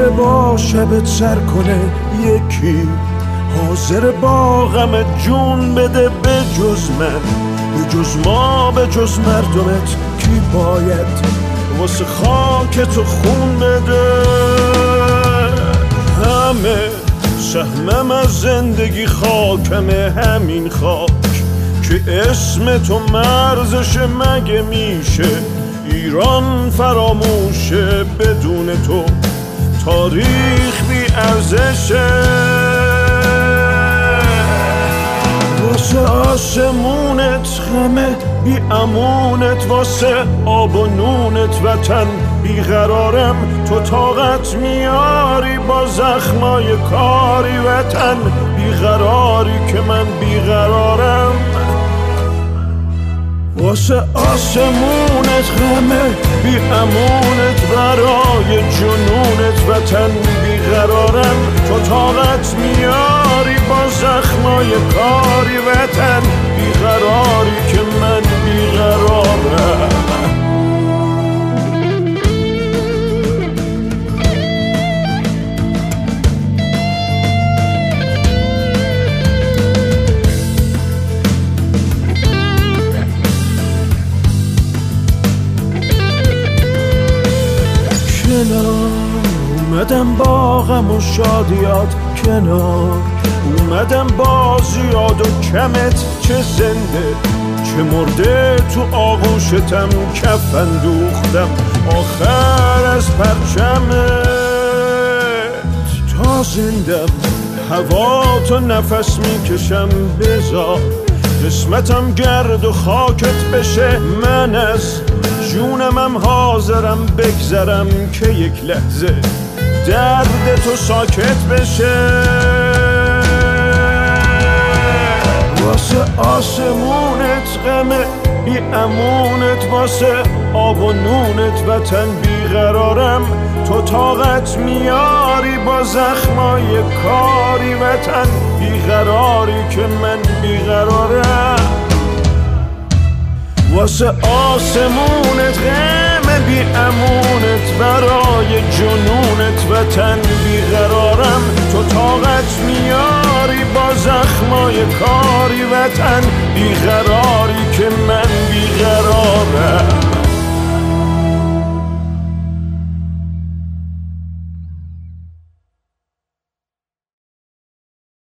حاضر با شبت سر کنه یکی، حاضر با غم جون بده به جز من، به جز ما، به جز مردمت کی باید واسه خاک تو خون بده؟ همه سهمم از زندگی خاکمه، همین خاک که اسم تو مرزش مگه میشه ایران فراموشه؟ بدون تو تاریخ بی ارزشه. واسه آسمونت غمه بی امونت، واسه آب و نونت وطن بیقرارم. تو طاقت میاری با زخمای کاری وطن بیقراری که من بیقرارم. واسه آسمونت غمه بی امونت، برای جنونت وطن بیقرارم. تو طاقت میاری با زخمای کاری وطن بیقراری که من بیقرارم. اومدم با غم و شادیات کنار، اومدم با زیاد و کمت، چه زنده چه مرده تو آغوشتم کفن دوختم آخر از پرچمت. تا زندم هوا تو نفس میکشم، بذار قسمتم گرد و خاکت بشه. من از جونمم حاضرم بگذرم که یک لحظه درد تو ساکت بشه. واسه آسمونت غمه بی امونت، واسه آب و نونت وطن بیقرارم. تو طاقت میاری با زخمای کاری وطن بیقراری که من بیقرارم. واسه آسمونت غم بی امونت، برای جنونت وطن بیقرارم. تو طاقت میاری با زخمای کاری وطن بیقراری که من